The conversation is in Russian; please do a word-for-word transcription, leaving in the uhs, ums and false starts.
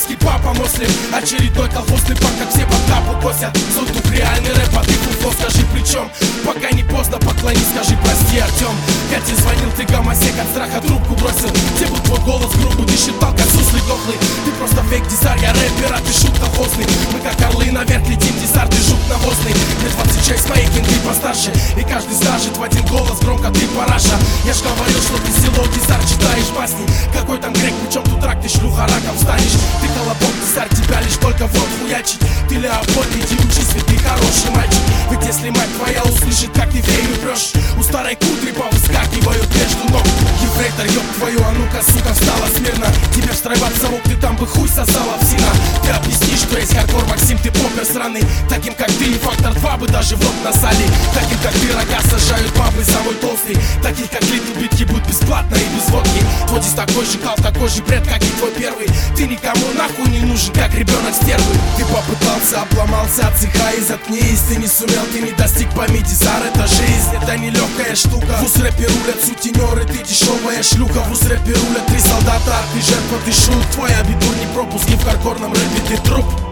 российский папа муслим. Очередной колхозный пак, как все под капу косят. Сундук реальный рэп, а ты фуфло, скажи при чем? Пока не поздно, поклонись, скажи прости, Артем. Я тебе звонил, ты гомосек, от страха трубку бросил. Где был твой голос грубый, ты считал, как суслик дохлый. Ты просто фейк дизар, я рэпер, а ты шут колхозный. Мы как орлы наверх летим, дизар, ты жук навозный. Мне двадцать шесть, мои кенты постарше, и каждый скажет в один голос громко: ты параша. Я ж говорил, что ты село, дизар, читаешь басни. Какой там грек, причем тут рак, ты шлюха, раком станешь. Ты колобок, дизар, тебя лишь только вот хуячить. Ты Леопольд, иди учись, ведь ты хороший мальчик. Ведь если мать твоя услышит, как ты фею прешь, у старой кудри повыскакивают между ног. Ефрейтор, ёб твою, а ну-ка, сука, встала смирно. Тебе в стройбат совок, ты там бы хуй сосала в сина. Ты объясни, что есть хардкор, Максим, ты попер сраный. Таким, как ты, и фактор два бы даже в рот насали. Таким, как ты, рога сажают бабы, самый толстый. Таких, как Литл Бит, ебут бесплатно и без водки. Твой здесь такой же кал, такой же бред, как и твой первый. Ты никому нахуй не нужен, как ребенок стервы. Ты попытался, обломался, отсыхай и заткнись. Ты не сумел, ты не достиг, пойми, дизар, это жизнь, это нелегкая штука. В ус-рэпе рулят сутенеры, ты дешевая шлюха. В ус-рэпе рулят три солдата, а ты жертва, ты шут. Твой абитур не пропуск, и в хардкорном рэпе ты труп.